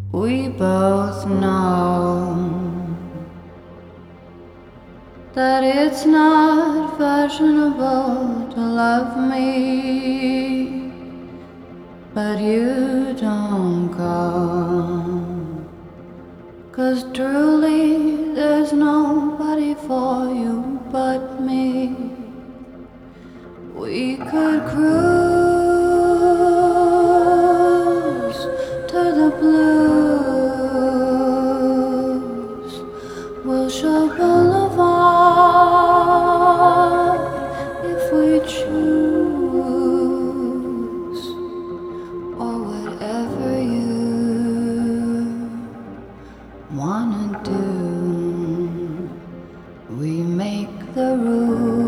We both know that it's not fashionable to love me, but you don't come, 'cause truly there's nobody for you but me. We could cruise to the blues, Wilshire Boulevard if we choose, or whatever you wanna do. We make the rules.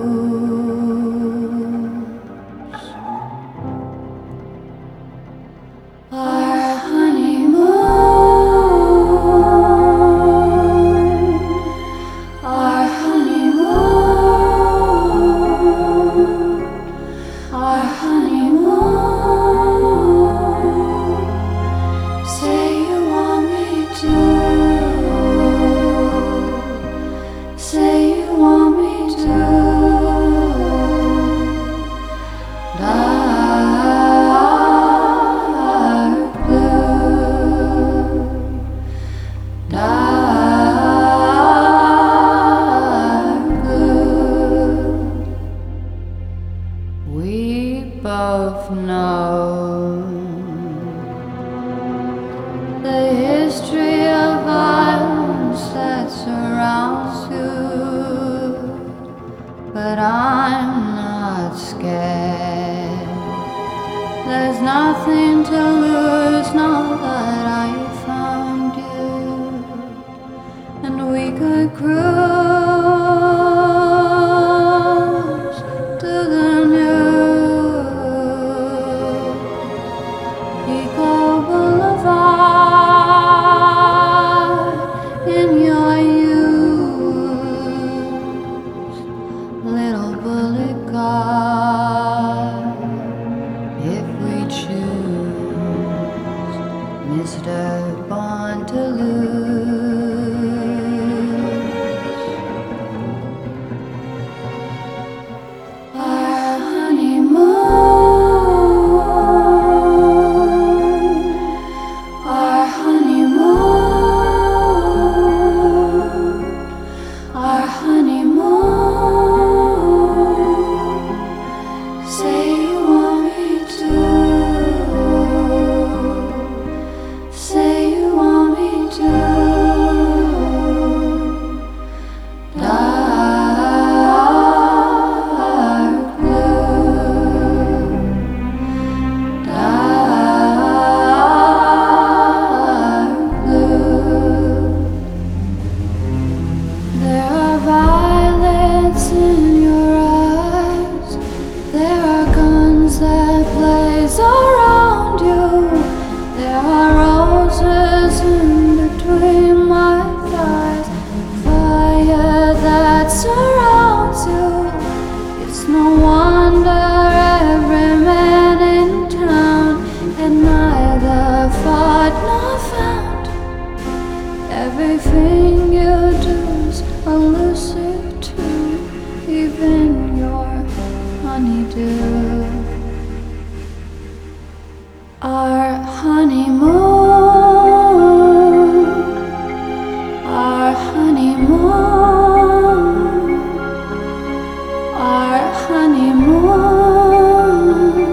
Our honeymoon, our honeymoon, our honeymoon. Say you want me to, say you want me to. Dark blue, dark blue. We both know the history of violence that surrounds you, but I'm not scared. There's nothing to lose now that I found you, and we could cruise to the new Eco Boulevard in your youth, little bullet car. If we choose, Mr. Born to lose. Our honeymoon, our honeymoon, our honeymoon. Say you want me to, say you want me to. Dark blue, dark blue. There are violets in your eyes, there are guns that blaze around you, there are roses in between my thighs, fire that surrounds you. It's no wonder every man in town had neither fought nor found. Everything you do's elusive too, even your honeydew. Our honeymoon, our honeymoon, our honeymoon.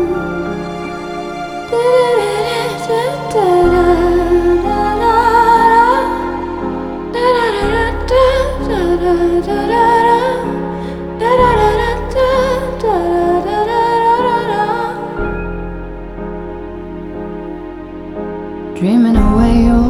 Dreaming away your